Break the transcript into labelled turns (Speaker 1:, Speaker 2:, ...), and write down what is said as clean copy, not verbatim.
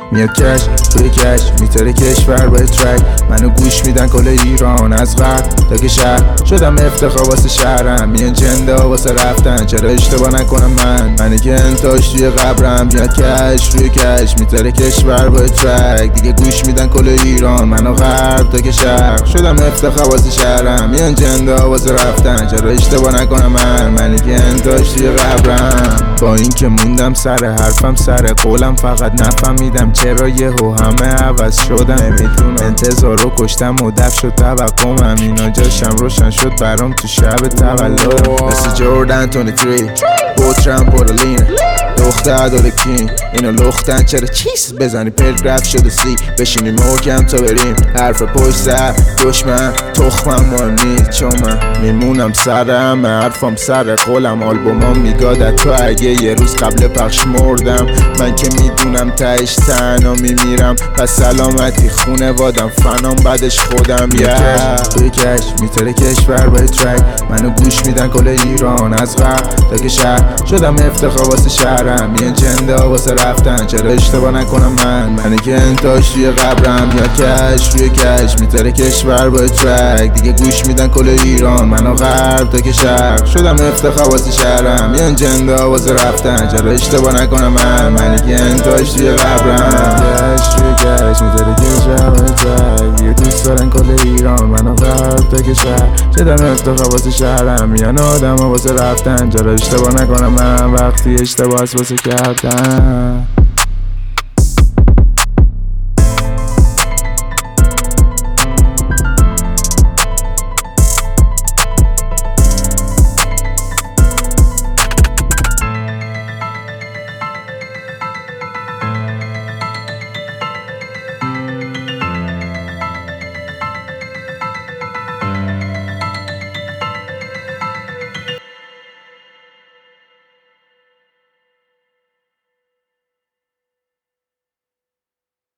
Speaker 1: میاد کش توی کش میتره کشور با ترک منو گوش میدن کل ایران از غرب تا که شهر شدم افتخار واسه شهرم میان جندا واسه رفتن چرا اشتباه نکنم منی که انتاش توی قبرم میاد کش روی کش میتره کشور با ترک دیگه گوش میدن کل ایران منو غرب تا که شهر شدم افتخار واسه شهرم میان جندا واسه رفتن چرا اشتباه نکنم منی که انتاش توی قبرم با این که موندم سر حرفم سر قولم فقط نفهمیدم چرا یهو همه عوض شدم نمیدونم انتظار رو کشتم و دف شد توقعم اینا جاشم روشن شد برام تو شب تولدم مثل جوردن 23 بوترم پورالین دختر داره کین اینا لختن چرا چیز بزنی پرد رفت شده سی بشینیم محکم تا بریم حرف پشت سر دشمن تخمم مهم نیست چون من میمونم سرم حرفم سر قولم آلبومام میگادت تو اگه یه روز قبل پخش مردم من که میدونم تهش تنها میمیرم پس سلامتی خونه وادم فنام بعدش خودم توی کش میتره کشور با ترک منو گوش میدن کل ایران از غرب تا که شهر شدم افتخار واسه شهرم میان جندا واسه رفتن چرا اشتباه نکنم منی که انتاش توی قبرم یا کش روی کش میتره کشور با ترک دیگه گوش میدن کل ایران منو غرب تا که شهر شدم افتخار واسه شهرم میان جندا واسه رفتن چرا اشتباه نکنم منی که انتاش توی قبرم کش روی کش میتره کشور با ترک دیگه دوست دارن کل ایران منو غرب تا که شهر شدم افتخار واسه شهرم میان آدم واسه رفتن چرا اشتباه نکنم من وقتی اشتباه واسه کردن